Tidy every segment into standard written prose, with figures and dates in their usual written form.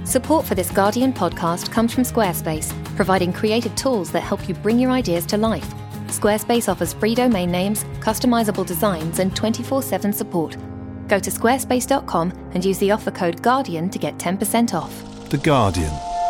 Support for this Guardian podcast comes from Squarespace, providing creative tools that help you bring your ideas to life. Squarespace offers free domain names, customizable designs, and 24/7 support. Go to squarespace.com and use the offer code GUARDIAN to get 10% off. The Guardian.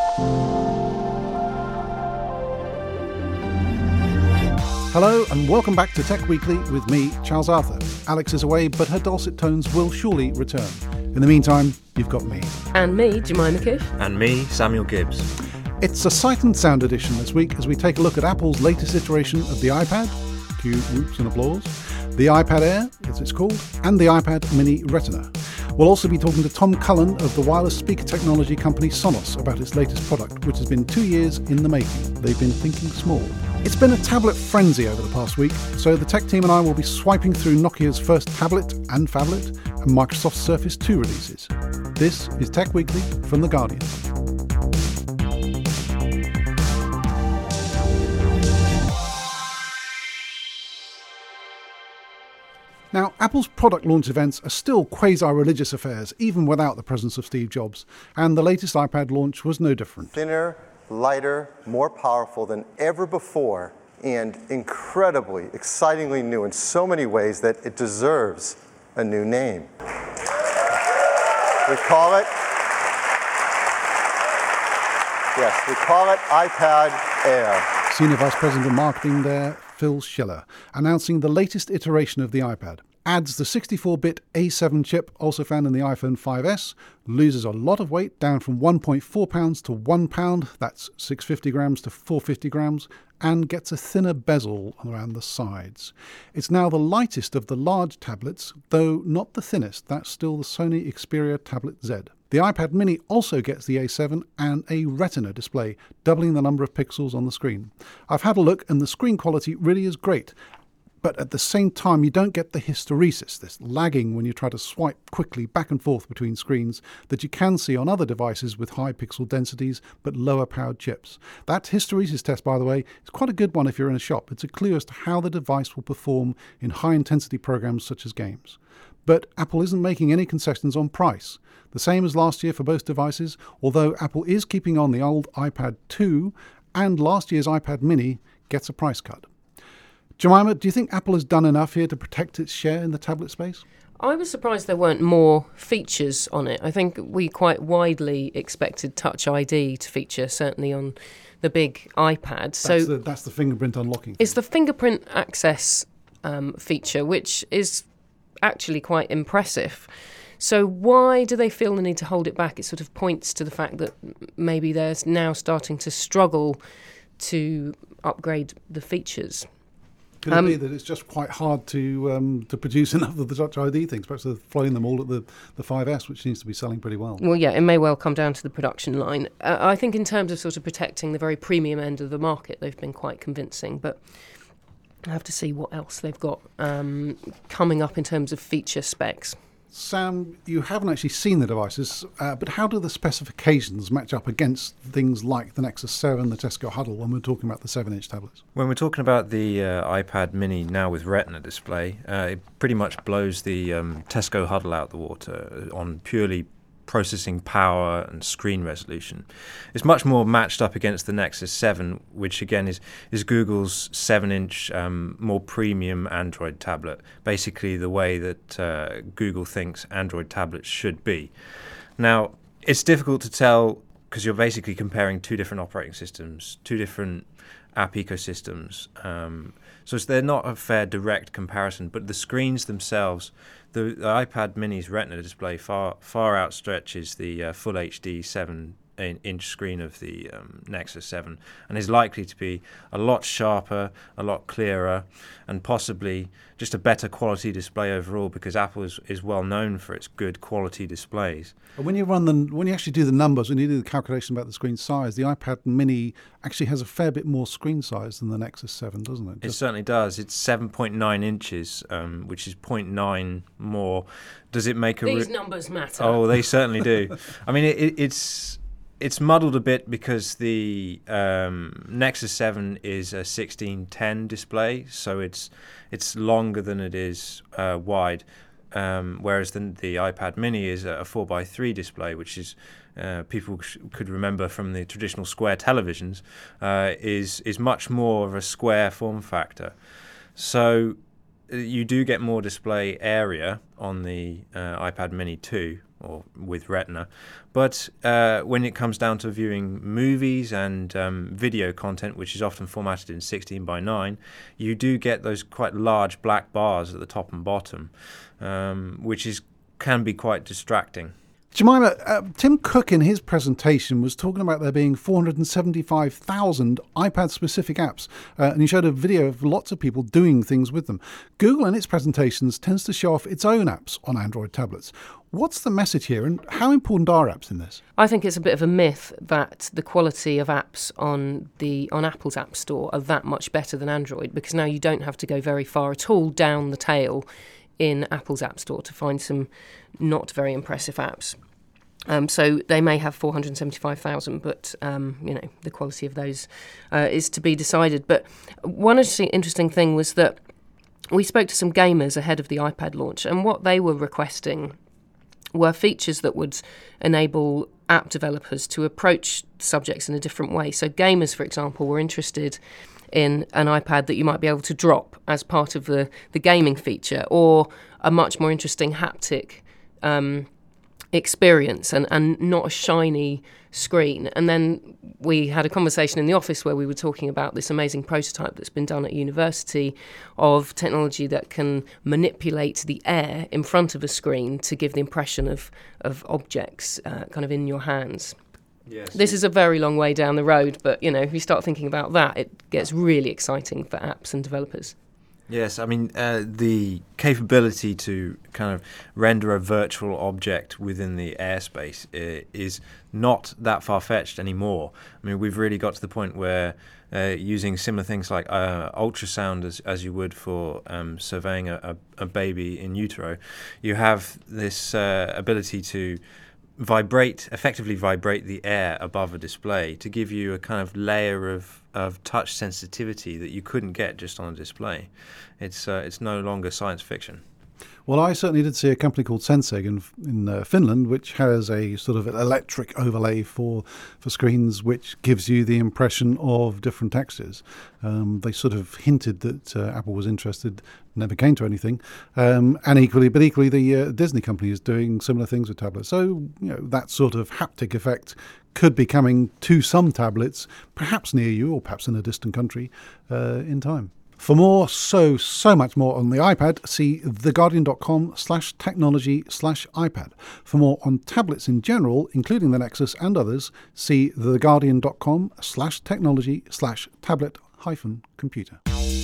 Hello and welcome back to Tech Weekly with me, Charles Arthur. Alex is away, but her dulcet tones will surely return. In the meantime, you've got me. And me, Jemima Kish. And me, Samuel Gibbs. It's a Sight and Sound edition this week as we take a look at Apple's latest iteration of the iPad, cue whoops and applause, the iPad Air, as it's called, and the iPad Mini Retina. We'll also be talking to Tom Cullen of the wireless speaker technology company Sonos about its latest product, which has been 2 years in the making. They've been thinking small. It's been a tablet frenzy over the past week, so the tech team and I will be swiping through Nokia's first tablet and phablet and Microsoft's Surface 2 releases. This is Tech Weekly from The Guardian. Now, Apple's product launch events are still quasi-religious affairs, even without the presence of Steve Jobs, and the latest iPad launch was no different. Thinner, lighter, more powerful than ever before, and incredibly, excitingly new in so many ways that it deserves a new name. We call it iPad Air. Senior Vice President of Marketing there, Phil Schiller, announcing the latest iteration of the iPad. Adds the 64-bit A7 chip, also found in the iPhone 5S, loses a lot of weight, down from 1.4 pounds to 1 pound, that's 650 grams to 450 grams, and gets a thinner bezel around the sides. It's now the lightest of the large tablets, though not the thinnest. That's still the Sony Xperia Tablet Z. The iPad Mini also gets the A7 and a Retina display, doubling the number of pixels on the screen. I've had a look and the screen quality really is great. But at the same time, you don't get the hysteresis, this lagging when you try to swipe quickly back and forth between screens that you can see on other devices with high pixel densities but lower powered chips. That hysteresis test, by the way, is quite a good one if you're in a shop. It's a clue as to how the device will perform in high intensity programs such as games. But Apple isn't making any concessions on price. The same as last year for both devices, although Apple is keeping on the old iPad 2 and last year's iPad Mini gets a price cut. Jemima, do you think Apple has done enough here to protect its share in the tablet space? I was surprised there weren't more features on it. I think we quite widely expected Touch ID to feature, certainly on the big iPad. That's the fingerprint unlocking. It's the fingerprint access feature, which is actually quite impressive. So why do they feel the need to hold it back? It sort of points to the fact that maybe they're now starting to struggle to upgrade the features. Could it be that it's just quite hard to produce enough of the Touch ID things? Perhaps they're flying them all at the 5S, which seems to be selling pretty well. Well, yeah, it may well come down to the production line. I think in terms of sort of protecting the very premium end of the market, they've been quite convincing, but I have to see what else they've got coming up in terms of feature specs. Sam, you haven't actually seen the devices, but how do the specifications match up against things like the Nexus 7, the Tesco Huddle, when we're talking about the 7-inch tablets? When we're talking about the iPad Mini now with Retina display, it pretty much blows the Tesco Huddle out the water on purely processing power and screen resolution. It's much more matched up against the Nexus 7, which again is Google's 7-inch more premium Android tablet, basically the way that Google thinks Android tablets should be. Now, it's difficult to tell because you're basically comparing two different operating systems, two different app ecosystems. So they're not a fair direct comparison, but the screens themselves, the iPad Mini's Retina display far outstretches the full HD 7-inch screen of the Nexus 7 and is likely to be a lot sharper, a lot clearer, and possibly just a better quality display overall because Apple is well known for its good quality displays. And when you actually do the numbers, when you do the calculation about the screen size, the iPad Mini actually has a fair bit more screen size than the Nexus 7, doesn't it? It certainly does. It's 7.9 inches, which is 0.9 more. Does it make These numbers matter. Oh, they certainly do. I mean, it's muddled a bit because the Nexus 7 is a 16:10 display, so it's longer than it is wide. whereas the iPad mini is a 4:3 display, which is people could remember from the traditional square televisions, is much more of a square form factor. So you do get more display area on the iPad mini 2, or with Retina, but when it comes down to viewing movies and video content, which is often formatted in 16:9, you do get those quite large black bars at the top and bottom, which can be quite distracting. Jemima, Tim Cook in his presentation was talking about there being 475,000 iPad-specific apps, and he showed a video of lots of people doing things with them. Google in its presentations tends to show off its own apps on Android tablets. What's the message here, and how important are apps in this? I think it's a bit of a myth that the quality of apps on Apple's App Store are that much better than Android, because now you don't have to go very far at all down the tail in Apple's App Store to find some not very impressive apps. So they may have 475,000, but the quality of those is to be decided. But one interesting thing was that we spoke to some gamers ahead of the iPad launch, and what they were requesting were features that would enable app developers to approach subjects in a different way. So gamers, for example, were interested in an iPad that you might be able to drop as part of the gaming feature, or a much more interesting haptic experience and not a shiny screen. And then we had a conversation in the office where we were talking about this amazing prototype that's been done at university of technology that can manipulate the air in front of a screen to give the impression of objects kind of in your hands. Yes. This is a very long way down the road, but if you start thinking about that, it gets really exciting for apps and developers. Yes, I mean, the capability to kind of render a virtual object within the airspace is not that far-fetched anymore. I mean, we've really got to the point where using similar things like ultrasound as you would for surveying a baby in utero, you have this ability to effectively vibrate the air above a display to give you a kind of layer of touch sensitivity that you couldn't get just on a display. It's no longer science fiction. Well, I certainly did see a company called Senseg in Finland, which has a sort of electric overlay for screens, which gives you the impression of different textures. They sort of hinted that Apple was interested, never came to anything. And equally, the Disney company is doing similar things with tablets. So, that sort of haptic effect could be coming to some tablets, perhaps near you or perhaps in a distant country in time. For more, so much more on the iPad, see theguardian.com/technology/iPad. For more on tablets in general, including the Nexus and others, see theguardian.com/technology/tablet-computer.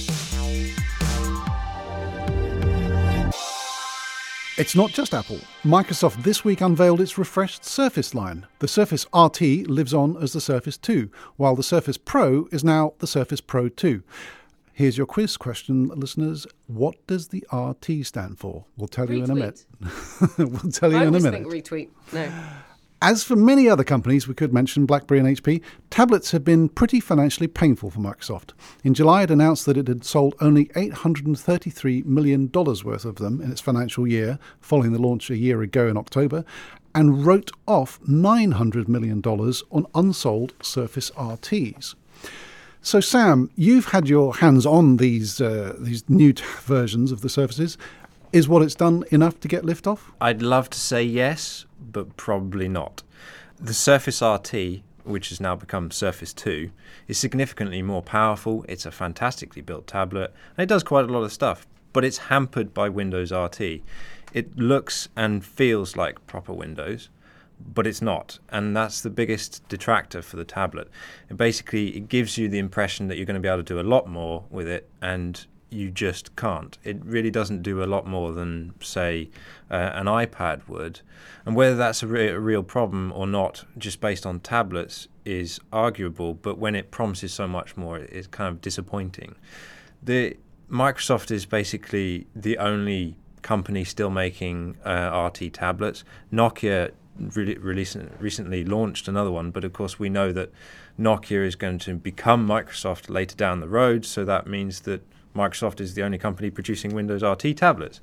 It's not just Apple. Microsoft this week unveiled its refreshed Surface line. The Surface RT lives on as the Surface 2, while the Surface Pro is now the Surface Pro 2. Here's your quiz question, listeners. What does the RT stand for? We'll tell you in a minute. We'll tell you in a minute. I always think retweet. No. As for many other companies, we could mention BlackBerry and HP, tablets have been pretty financially painful for Microsoft. In July, it announced that it had sold only $833 million worth of them in its financial year, following the launch a year ago in October, and wrote off $900 million on unsold Surface RTs. So, Sam, you've had your hands on these new versions of the Surfaces. Is what it's done enough to get liftoff? I'd love to say yes, but probably not. The Surface RT, which has now become Surface 2, is significantly more powerful. It's a fantastically built tablet, and it does quite a lot of stuff, but it's hampered by Windows RT. It looks and feels like proper Windows, but it's not, and that's the biggest detractor for the tablet. It gives you the impression that you're going to be able to do a lot more with it, and you just can't. It really doesn't do a lot more than, say, an iPad would. And whether that's a real problem or not, just based on tablets, is arguable, but when it promises so much more, it's kind of disappointing. Microsoft is basically the only company still making RT tablets. Nokia recently launched another one, but of course we know that Nokia is going to become Microsoft later down the road, so that means that Microsoft is the only company producing Windows RT tablets.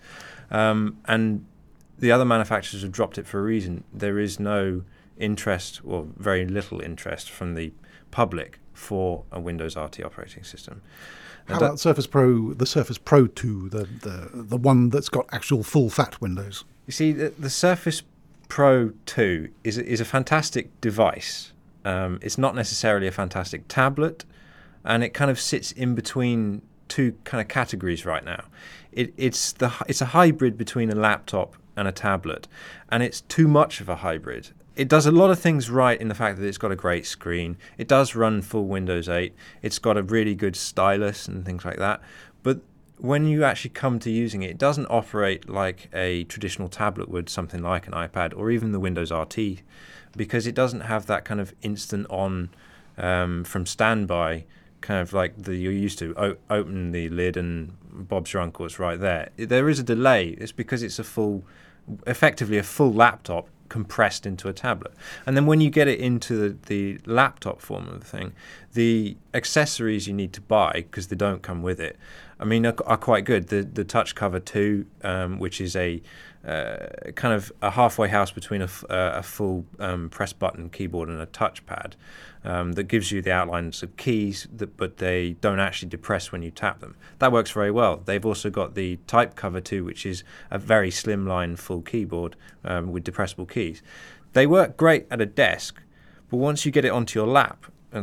And the other manufacturers have dropped it for a reason. There is no interest, or very little interest, from the public for a Windows RT operating system. How about Surface Pro, the Surface Pro 2, the one that's got actual full-fat Windows? You see, the Surface Pro 2 is a fantastic device. It's not necessarily a fantastic tablet, and it kind of sits in between two kind of categories right now. It's a hybrid between a laptop and a tablet, and it's too much of a hybrid. It does a lot of things right in the fact that it's got a great screen. It does run full Windows 8. It's got a really good stylus and things like that. But when you actually come to using it, it doesn't operate like a traditional tablet would, something like an iPad or even the Windows RT, because it doesn't have that kind of instant on from standby, kind of like you're used to. Open the lid and Bob's your uncle, it's right there. There is a delay. It's because it's effectively a full laptop compressed into a tablet. And then when you get it into the laptop form of the thing, the accessories you need to buy, because they don't come with it, I mean, are quite good. The Touch Cover 2, which is a kind of a halfway house between a full press button keyboard and a touchpad, that gives you the outlines of keys, but they don't actually depress when you tap them. That works very well. They've also got the Type Cover 2, which is a very slimline full keyboard with depressible keys. They work great at a desk, but once you get it onto your lap,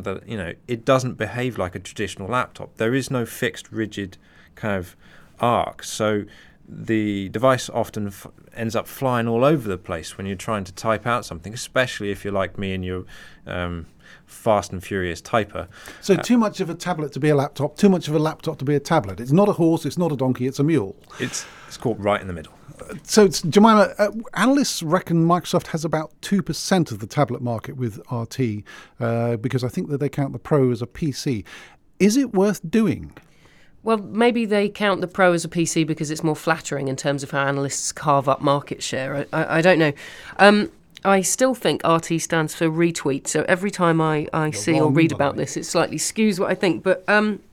it doesn't behave like a traditional laptop. There is no fixed, rigid kind of arc. So the device often ends up flying all over the place when you're trying to type out something, especially if you're like me and you're fast and furious typer. So too much of a tablet to be a laptop, too much of a laptop to be a tablet. It's not a horse, it's not a donkey, it's a mule. It's caught right in the middle. So, Jemima, analysts reckon Microsoft has about 2% of the tablet market with RT, because I think that they count the Pro as a PC. Is it worth doing? Well, maybe they count the Pro as a PC because it's more flattering in terms of how analysts carve up market share. I don't know. I still think RT stands for retweet, so every time I see or read about this, it slightly skews what I think. But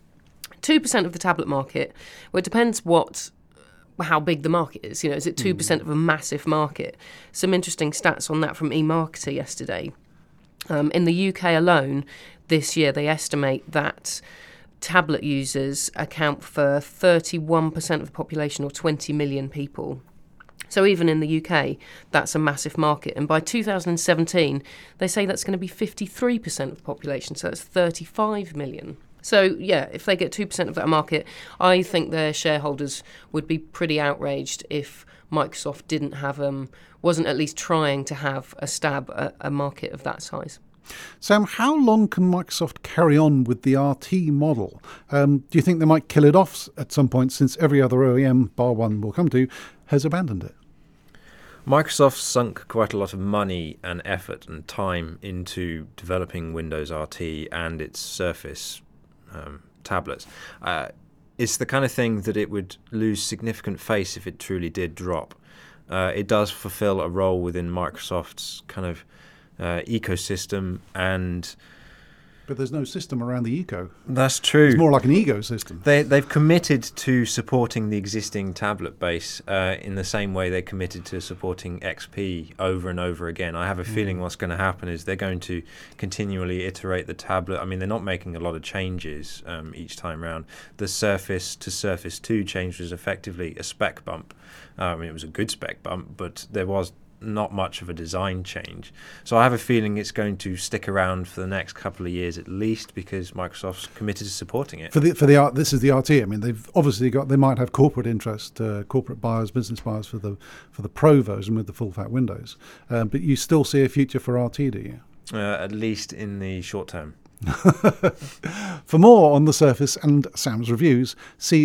2% of the tablet market, well, it depends how big the market is. Is it 2% of a massive market? Some interesting stats on that from eMarketer yesterday. In the UK alone, this year, they estimate that tablet users account for 31% of the population, or 20 million people. So even in the UK, that's a massive market. And by 2017, they say that's going to be 53% of the population, so that's 35 million. So, yeah, if they get 2% of that market, I think their shareholders would be pretty outraged if Microsoft wasn't at least trying to have a stab at a market of that size. Sam, how long can Microsoft carry on with the RT model? Do you think they might kill it off at some point, since every other OEM, bar one we'll come to, has abandoned it? Microsoft sunk quite a lot of money and effort and time into developing Windows RT and its Surface tablets. It's the kind of thing that it would lose significant face if it truly did drop. It does fulfill a role within Microsoft's kind of ecosystem, but there's no system around the eco. That's true. It's more like an ecosystem. They've committed to supporting the existing tablet base in the same way they committed to supporting XP over and over again. I have a feeling what's going to happen is they're going to continually iterate the tablet. I mean, they're not making a lot of changes each time around. The Surface to Surface 2 change was effectively a spec bump. It was a good spec bump, but there was not much of a design change. So I have a feeling it's going to stick around for the next couple of years at least, because Microsoft's committed to supporting it. This is the RT. I mean, they've obviously they might have corporate interest, corporate buyers, business buyers for the Pro version with the full fat Windows. But you still see a future for RT, do you? At least in the short term. For more on the Surface and Sam's reviews, see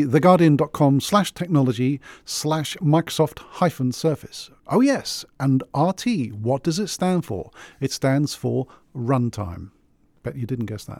theguardian.com/technology/Microsoft-Surface. Oh yes, and RT, what does it stand for? It stands for runtime. Bet you didn't guess that.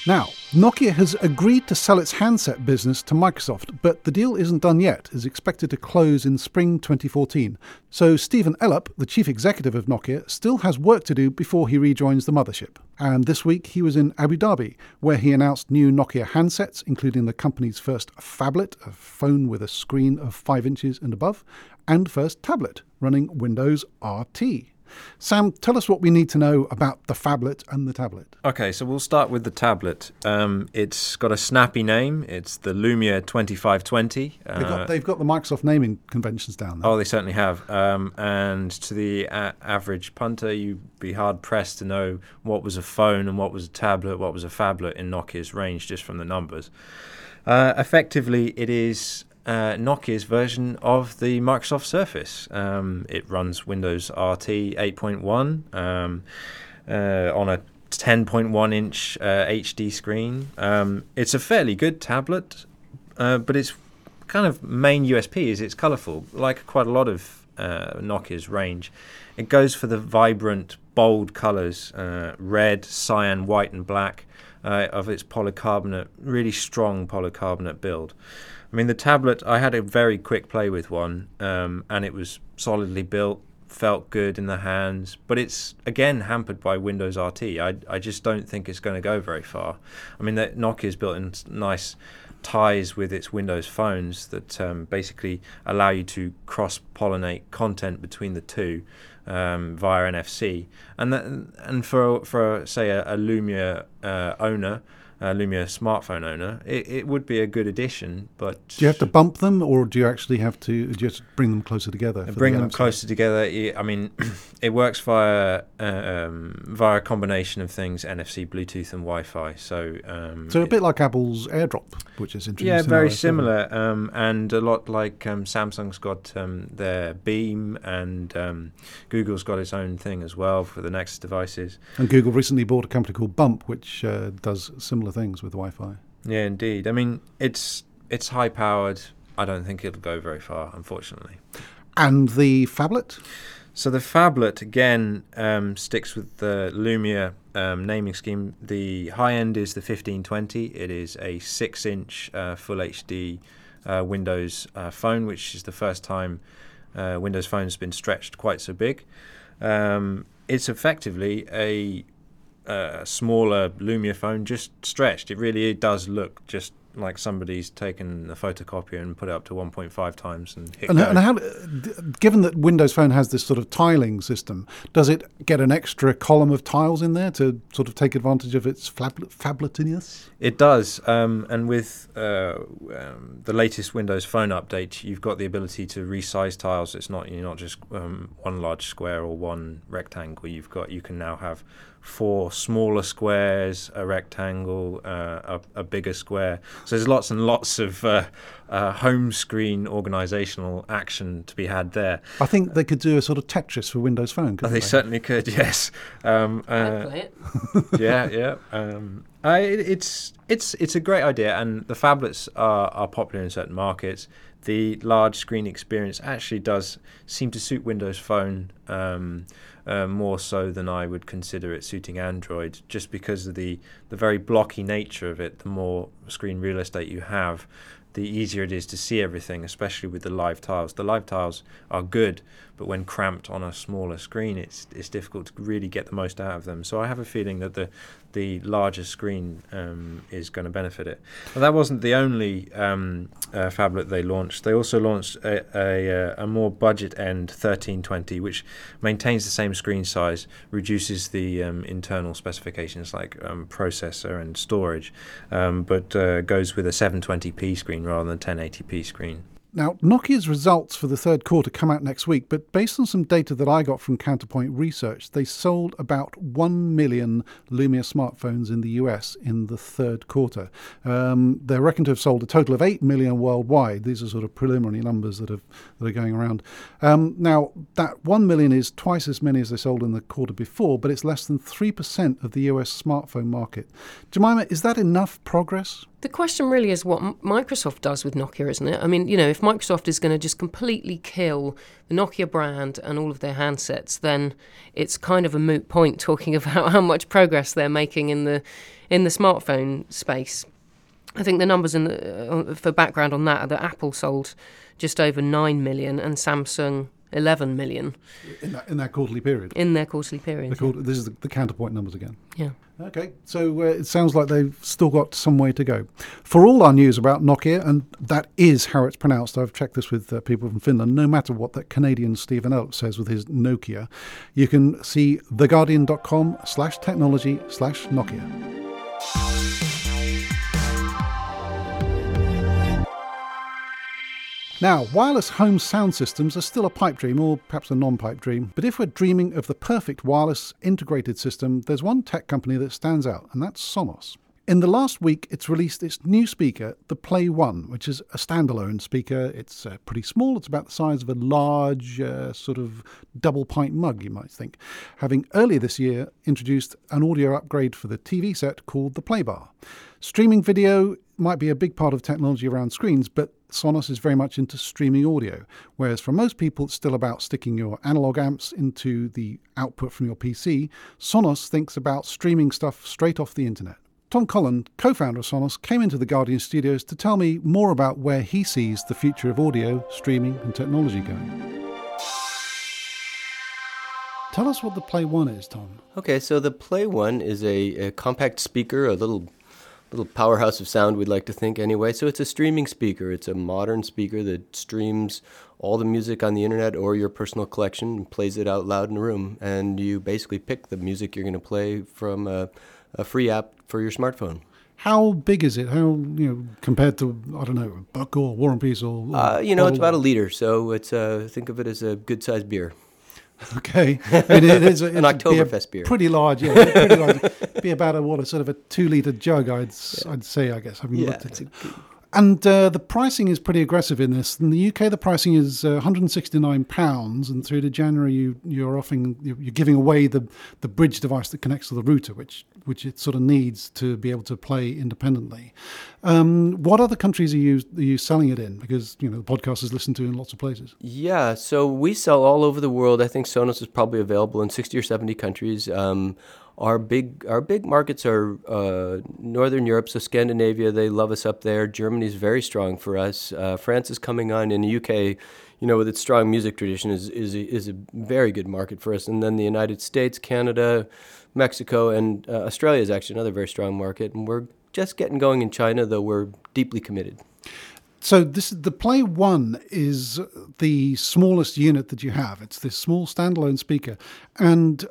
Now, Nokia has agreed to sell its handset business to Microsoft, but the deal isn't done yet. It's expected to close in spring 2014. So Stephen Elop, the chief executive of Nokia, still has work to do before he rejoins the mothership. And this week he was in Abu Dhabi, where he announced new Nokia handsets, including the company's first phablet, a phone with a screen of 5 inches and above, and first tablet running Windows RT. Sam, tell us what we need to know about the phablet and the tablet. Okay, so we'll start with the tablet. It's got a snappy name. It's the Lumia 2520. They've got the Microsoft naming conventions down there. Oh, they certainly have. And to the average punter, you'd be hard-pressed to know what was a phone and what was a tablet, what was a phablet in Nokia's range just from the numbers. Effectively, it is Nokia's version of the Microsoft Surface. It runs Windows RT 8.1 on a 10.1-inch HD screen. It's a fairly good tablet, but its kind of main USP is it's colourful, like quite a lot of Nokia's range. It goes for the vibrant, bold colours, red, cyan, white and black of its polycarbonate, really strong polycarbonate build. I mean, the tablet, I had a very quick play with one, and it was solidly built, felt good in the hands, but it's, again, hampered by Windows RT. I just don't think it's going to go very far. I mean, Nokia's built in nice ties with its Windows phones that basically allow you to cross-pollinate content between the two via NFC. And for say, a Lumia owner, Lumia smartphone owner, it would be a good addition. But do you have to bump them, or do you actually have to bring them closer together? Bring them closer together. I mean, it works via a combination of things: NFC, Bluetooth, and Wi-Fi. So a bit like Apple's AirDrop, which is introduced. Yeah, very similar, and a lot like Samsung's got their Beam, and Google's got its own thing as well for the Nexus devices. And Google recently bought a company called Bump, which does similar things with Wi-Fi. Yeah, indeed. I mean, it's high-powered. I don't think it'll go very far, unfortunately. And the phablet? So the phablet, again, sticks with the Lumia naming scheme. The high end is the 1520. It is a 6-inch Full HD Windows phone, which is the first time Windows Phone's been stretched quite so big. It's effectively a smaller Lumia phone, just stretched. It really does look just like somebody's taken a photocopier and put it up to 1.5 times and hit go. And how, given that Windows Phone has this sort of tiling system, does it get an extra column of tiles in there to sort of take advantage of its phabletiness? It does, and with the latest Windows Phone update, you've got the ability to resize tiles. You're not just one large square or one rectangle. You can now have 4 smaller squares, a rectangle, a bigger square. So there's lots and lots of home screen organizational action to be had there. I think they could do a sort of Tetris for Windows Phone, couldn't they? They certainly could, yes. I'd play it. Yeah. It's a great idea, and the phablets are popular in certain markets. The large screen experience actually does seem to suit Windows Phone more so than I would consider it suiting Android, just because of the very blocky nature of it. The more screen real estate you have, the easier it is to see everything, especially with the live tiles. The live tiles are good, but when cramped on a smaller screen, it's difficult to really get the most out of them. So I have a feeling that the larger screen is going to benefit it. But that wasn't the only phablet they launched. They also launched a more budget-end 1320, which maintains the same screen size, reduces the internal specifications like processor and storage, but goes with a 720p screen rather than a 1080p screen. Now, Nokia's results for the third quarter come out next week, but based on some data that I got from Counterpoint Research, they sold about 1 million Lumia smartphones in the US in the third quarter. They're reckoned to have sold a total of 8 million worldwide. These are sort of preliminary numbers that are going around. Now, that 1 million is twice as many as they sold in the quarter before, but it's less than 3% of the US smartphone market. Jemima, is that enough progress? The question really is what Microsoft does with Nokia, isn't it? I mean, if Microsoft is going to just completely kill the Nokia brand and all of their handsets, then it's kind of a moot point talking about how much progress they're making in the smartphone space. I think the numbers for background on that are that Apple sold just over 9 million and Samsung 11 million. In that quarterly period? In their quarterly period. This is the counterpoint numbers again. Yeah. Okay, so it sounds like they've still got some way to go. For all our news about Nokia, and that is how it's pronounced, I've checked this with people from Finland, no matter what that Canadian Stephen Elp says with his Nokia, you can see theguardian.com/technology/Nokia. Now, wireless home sound systems are still a pipe dream, or perhaps a non-pipe dream, but if we're dreaming of the perfect wireless integrated system, there's one tech company that stands out, and that's Sonos. In the last week, it's released its new speaker, the Play One, which is a standalone speaker. It's pretty small. It's about the size of a large sort of double pint mug, you might think, having earlier this year introduced an audio upgrade for the TV set called the Play Bar. Streaming video might be a big part of technology around screens, but Sonos is very much into streaming audio, whereas for most people it's still about sticking your analog amps into the output from your PC. Sonos thinks about streaming stuff straight off the internet. Tom Collin, co-founder of Sonos, came into the Guardian studios to tell me more about where he sees the future of audio, streaming and technology going. Tell us what the Play One is, Tom. Okay, so the Play One is a compact speaker, a little powerhouse of sound, we'd like to think anyway. So it's a streaming speaker. It's a modern speaker that streams all the music on the internet or your personal collection and plays it out loud in a room. And you basically pick the music you're going to play from a free app for your smartphone. How big is it? How, compared to, I don't know, Buck or War and Peace or... it's about a liter. So it's think of it as a good-sized beer. Okay, it is an Oktoberfest beer. Pretty large, yeah. Pretty large. Be about a 2-liter jug, I'd say. I guess. Looked at it. And the pricing is pretty aggressive in this. In the UK, the pricing is £169, and through to January, you're giving away the bridge device that connects to the router, which it sort of needs to be able to play independently. What other countries are you selling it in? Because the podcast is listened to in lots of places. Yeah, so we sell all over the world. I think Sonos is probably available in 60 or 70 countries. Our big markets are Northern Europe, so Scandinavia, they love us up there. Germany's very strong for us. France is coming on. In the UK, with its strong music tradition, is a very good market for us. And then the United States, Canada, Mexico, and Australia is actually another very strong market. And we're just getting going in China, though we're deeply committed. So the Play One is the smallest unit that you have. It's this small standalone speaker. And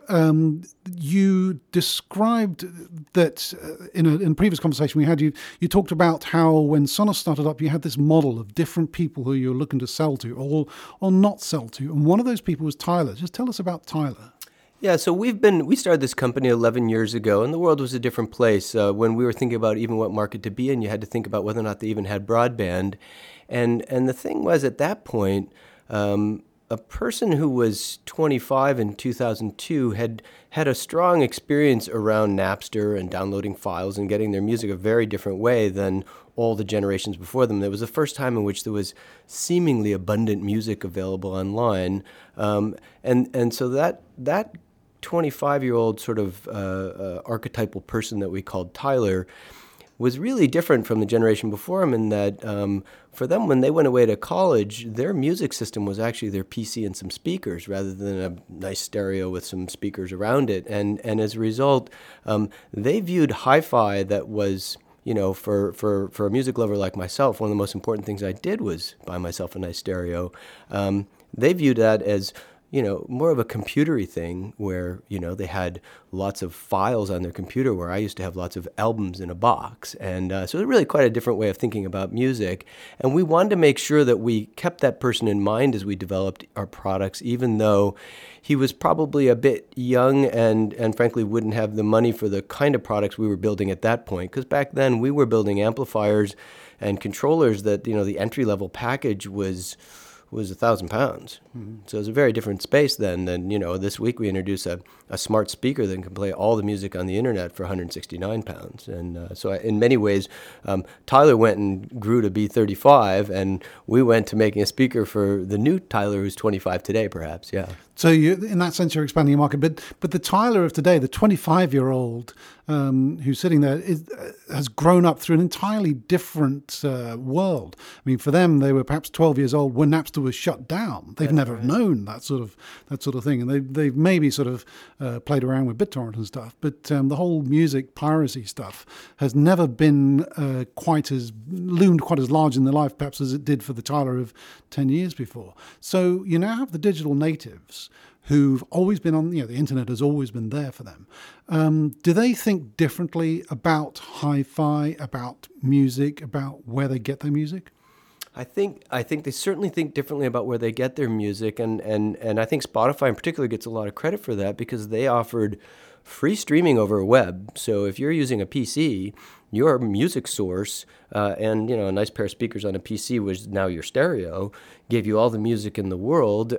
you described that in a previous conversation we had, you talked about how when Sonos started up, you had this model of different people who you're looking to sell to or not sell to. And one of those people was Tyler. Just tell us about Tyler. Yeah, so we started this company 11 years ago, and the world was a different place. When we were thinking about even what market to be in, you had to think about whether or not they even had broadband. And the thing was, at that point, a person who was 25 in 2002 had a strong experience around Napster and downloading files and getting their music a very different way than all the generations before them. It was the first time in which there was seemingly abundant music available online. And so that 25-year-old sort of archetypal person that we called Tyler was really different from the generation before him in that for them, when they went away to college, their music system was actually their PC and some speakers rather than a nice stereo with some speakers around it. And as a result, they viewed hi-fi that was, for a music lover like myself, one of the most important things I did was buy myself a nice stereo. They viewed that as more of a computery thing where, they had lots of files on their computer where I used to have lots of albums in a box. And so it's really quite a different way of thinking about music. And we wanted to make sure that we kept that person in mind as we developed our products, even though he was probably a bit young and frankly wouldn't have the money for the kind of products we were building at that point. Because back then we were building amplifiers and controllers that, the entry-level package was was £1,000. Mm-hmm. So it's a very different space then than, this week we introduced a smart speaker that can play all the music on the internet for £169. And so in many ways, Tyler went and grew to be 35, and we went to making a speaker for the new Tyler who's 25 today, perhaps, yeah. So in that sense, you're expanding your market. But the Tyler of today, the 25-year-old who's sitting there, has grown up through an entirely different world. I mean, for them, they were perhaps 12 years old when Napster was shut down. They've never known that sort of thing, and they've maybe sort of played around with BitTorrent and stuff. But the whole music piracy stuff has never been loomed quite as large in their life, perhaps, as it did for the Tyler of 10 years before. So you now have the digital natives who've always been on, the internet has always been there for them. Do they think differently about hi-fi, about music, about where they get their music? I think they certainly think differently about where they get their music, and I think Spotify in particular gets a lot of credit for that because they offered free streaming over a web. So if you're using a PC, your music source and a nice pair of speakers on a PC, which is now your stereo, gave you all the music in the world.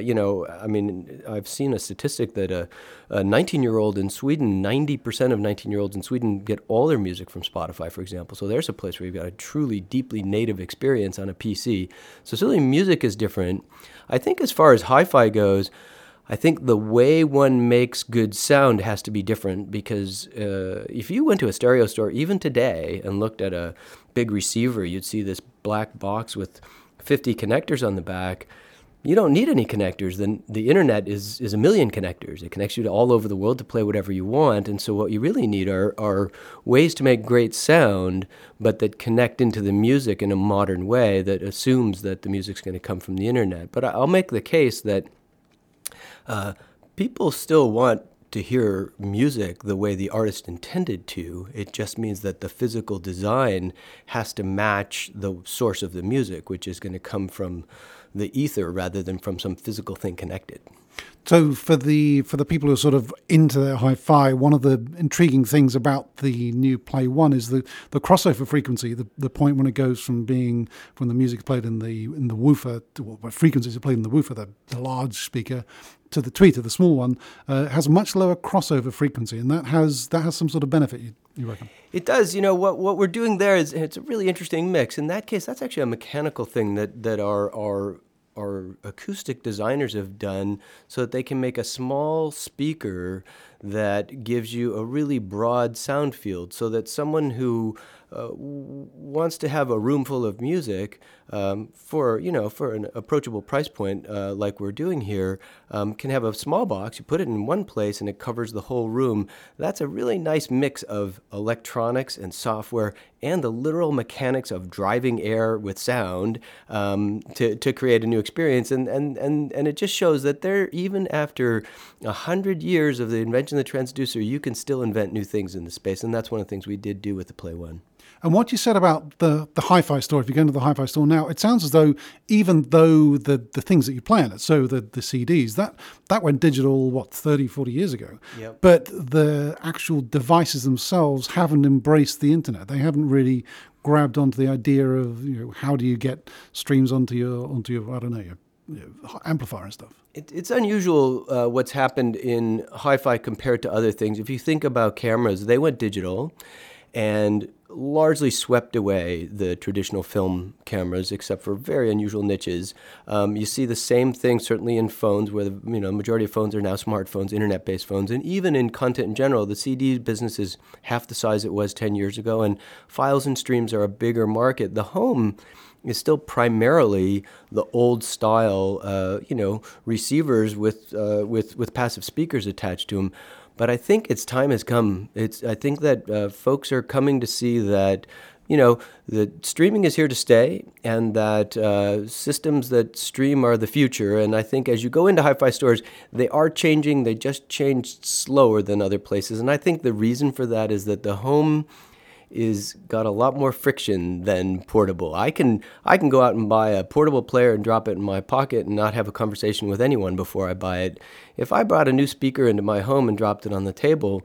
I've seen a statistic that a 19-year-old in Sweden, 90% of 19-year-olds in Sweden get all their music from Spotify, for example. So there's a place where you've got a truly deeply native experience on a PC. So certainly music is different. I think as far as hi-fi goes, I think the way one makes good sound has to be different because if you went to a stereo store even today and looked at a big receiver, you'd see this black box with 50 connectors on the back. You don't need any connectors. The internet is a million connectors. It connects you to all over the world to play whatever you want. And so what you really need are ways to make great sound, but that connect into the music in a modern way that assumes that the music's going to come from the internet. But I'll make the case that people still want to hear music the way the artist intended to. It just means that the physical design has to match the source of the music, which is going to come from the ether rather than from some physical thing connected. So for the people who are sort of into their hi-fi, one of the intriguing things about the new Play 1 is the crossover frequency, the point when it goes from the music played in the woofer, frequencies are played in the woofer, the large speaker, to the tweeter, the small one, has a much lower crossover frequency, and that has some sort of benefit, you reckon? It does. What we're doing there is it's a really interesting mix. In that case, that's actually a mechanical thing that our acoustic designers have done so that they can make a small speaker that gives you a really broad sound field so that someone who wants to have a room full of music for an approachable price point like we're doing here can have a small box. You put it in one place and it covers the whole room. That's a really nice mix of electronics and software and the literal mechanics of driving air with sound to create a new experience. And it just shows that even after 100 years of the invention of the transducer, you can still invent new things in the space. And that's one of the things we did do with the Play 1. And what you said about the hi-fi store, if you go into the hi-fi store now, it sounds as though even though the things that you play on it, so the CDs, that went digital, 30, 40 years ago. Yep. But the actual devices themselves haven't embraced the internet. They haven't really grabbed onto the idea of how do you get streams onto your I don't know, your amplifier and stuff. It's unusual what's happened in hi-fi compared to other things. If you think about cameras, they went digital and largely swept away the traditional film cameras, except for very unusual niches. You see the same thing certainly in phones, where the majority of phones are now smartphones, internet-based phones, and even in content in general, the CD business is half the size it was 10 years ago, and files and streams are a bigger market. The home is still primarily the old style, receivers with passive speakers attached to them. But I think its time has come. I think that folks are coming to see that, the streaming is here to stay, and that systems that stream are the future. And I think as you go into hi-fi stores, they are changing. They just changed slower than other places. And I think the reason for that is that the home is got a lot more friction than portable. I can go out and buy a portable player and drop it in my pocket and not have a conversation with anyone before I buy it. If I brought a new speaker into my home and dropped it on the table,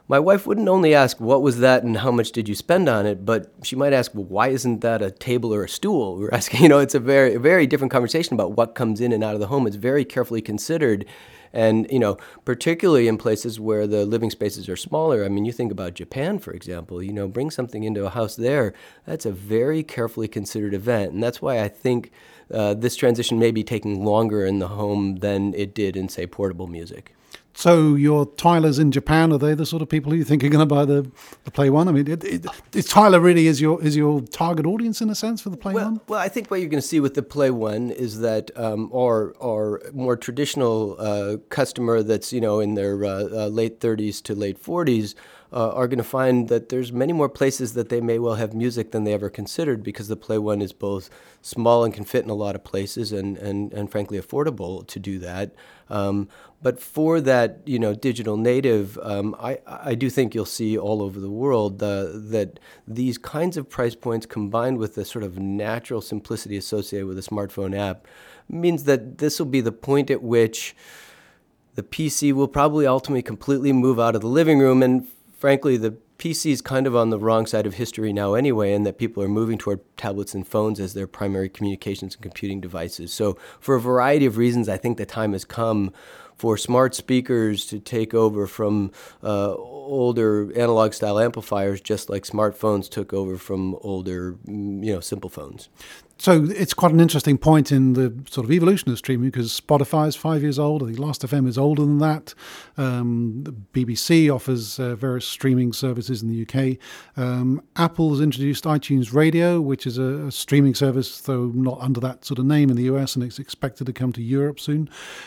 my wife wouldn't only ask, what was that and how much did you spend on it, but she might ask, well, why isn't that a table or a stool? We're asking, it's a very different conversation about what comes in and out of the home. It's very carefully considered. And, particularly in places where the living spaces are smaller. I mean, you think about Japan, for example, bring something into a house there. That's a very carefully considered event. And that's why I think this transition may be taking longer in the home than it did in, say, portable music. So your Tylers in Japan, are they the sort of people who you think are going to buy the Play One? I mean, is Tyler really is your target audience in a sense for the Play One? Well, I think what you're going to see with the Play One is that our more traditional customer that's in their late 30s to late 40s are going to find that there's many more places that they may well have music than they ever considered, because the Play One is both small and can fit in a lot of places and frankly affordable to do that. But for that, digital native, I do think you'll see all over the world that these kinds of price points combined with the sort of natural simplicity associated with a smartphone app means that this will be the point at which the PC will probably ultimately completely move out of the living room. And frankly, the PC is kind of on the wrong side of history now anyway, and that people are moving toward tablets and phones as their primary communications and computing devices. So for a variety of reasons, I think the time has come for smart speakers to take over from older analog-style amplifiers, just like smartphones took over from older, simple phones. So it's quite an interesting point in the sort of evolution of streaming, because Spotify is 5 years old. I think Last.fm is older than that. The BBC offers various streaming services in the UK. Apple has introduced iTunes Radio, which is a streaming service, though not under that sort of name in the US, and it's expected to come to Europe soon.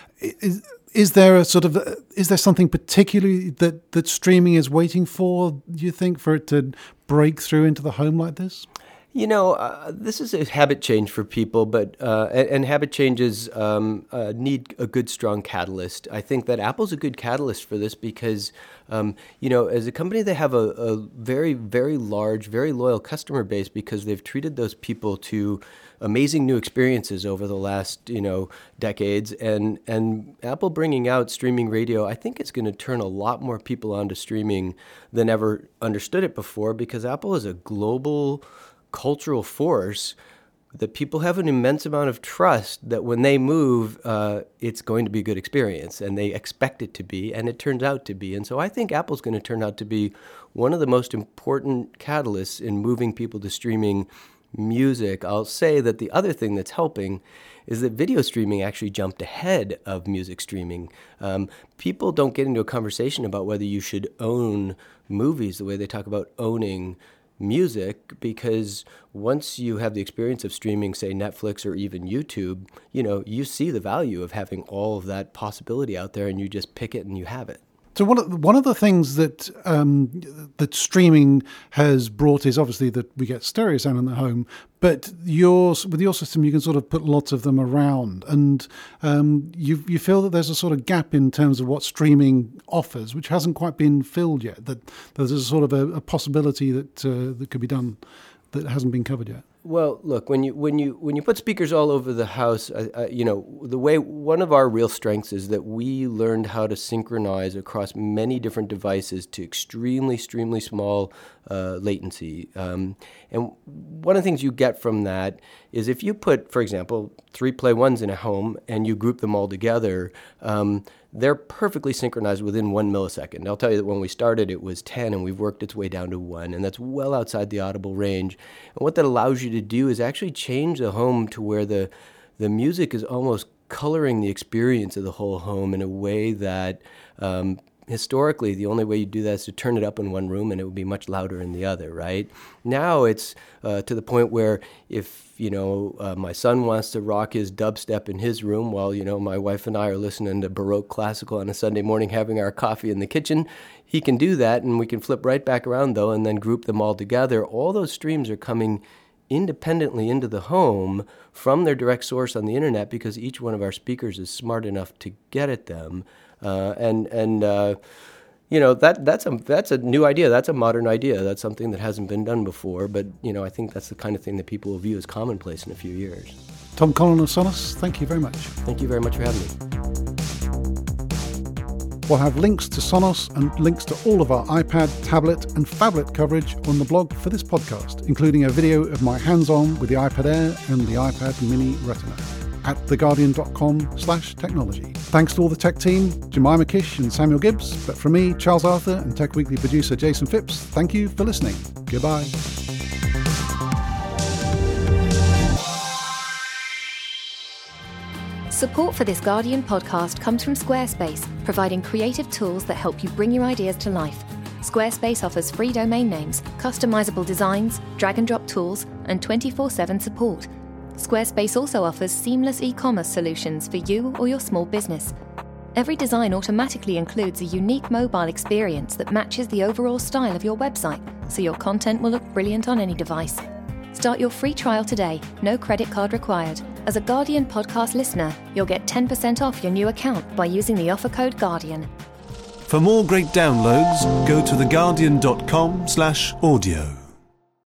Is there something particularly that streaming is waiting for, do you think, for it to break through into the home like this? This is a habit change for people, but and habit changes need a good, strong catalyst. I think that Apple's a good catalyst for this because, as a company, they have a very, very large, very loyal customer base because they've treated those people to amazing new experiences over the last, decades. And Apple bringing out streaming radio, I think it's going to turn a lot more people onto streaming than ever understood it before, because Apple is a global cultural force that people have an immense amount of trust that when they move, it's going to be a good experience, and they expect it to be, and it turns out to be. And so I think Apple's going to turn out to be one of the most important catalysts in moving people to streaming music. I'll say that the other thing that's helping is that video streaming actually jumped ahead of music streaming. People don't get into a conversation about whether you should own movies the way they talk about owning music, because once you have the experience of streaming, say Netflix or even YouTube, you see the value of having all of that possibility out there, and you just pick it and you have it. So one of the things that that streaming has brought is obviously that we get stereo sound in the home, but with your system you can sort of put lots of them around, and you feel that there's a sort of gap in terms of what streaming offers, which hasn't quite been filled yet. That there's a sort of a possibility that could be done that hasn't been covered yet. Well, look, when you put speakers all over the house, the way one of our real strengths is that we learned how to synchronize across many different devices to extremely small latency. And one of the things you get from that is if you put, for example, 3 Play Ones in a home and you group them all together, they're perfectly synchronized within 1 millisecond. I'll tell you that when we started, it was 10, and we've worked its way down to 1, and that's well outside the audible range. And what that allows you to do is actually change the home to where the music is almost coloring the experience of the whole home in a way that historically, the only way you do that is to turn it up in one room and it would be much louder in the other, right? Now it's to the point where if, my son wants to rock his dubstep in his room while, my wife and I are listening to Baroque classical on a Sunday morning having our coffee in the kitchen, he can do that, and we can flip right back around, though, and then group them all together. All those streams are coming independently into the home from their direct source on the internet because each one of our speakers is smart enough to get at them. That's a new idea. That's a modern idea. That's something that hasn't been done before. But, I think that's the kind of thing that people will view as commonplace in a few years. Tom Conlon of Sonos, thank you very much. Thank you very much for having me. We'll have links to Sonos and links to all of our iPad, tablet and phablet coverage on the blog for this podcast, including a video of my hands-on with the iPad Air and the iPad Mini Retina at theguardian.com/technology. Thanks to all the tech team, Jemima Kish and Samuel Gibbs. But from me, Charles Arthur, and Tech Weekly producer Jason Phipps, thank you for listening. Goodbye. Support for this Guardian podcast comes from Squarespace, providing creative tools that help you bring your ideas to life. Squarespace offers free domain names, customizable designs, drag-and-drop tools, and 24/7 support. Squarespace also offers seamless e-commerce solutions for you or your small business. Every design automatically includes a unique mobile experience that matches the overall style of your website, so your content will look brilliant on any device. Start your free trial today, no credit card required. As a Guardian podcast listener, you'll get 10% off your new account by using the offer code Guardian. For more great downloads, go to theguardian.com/audio.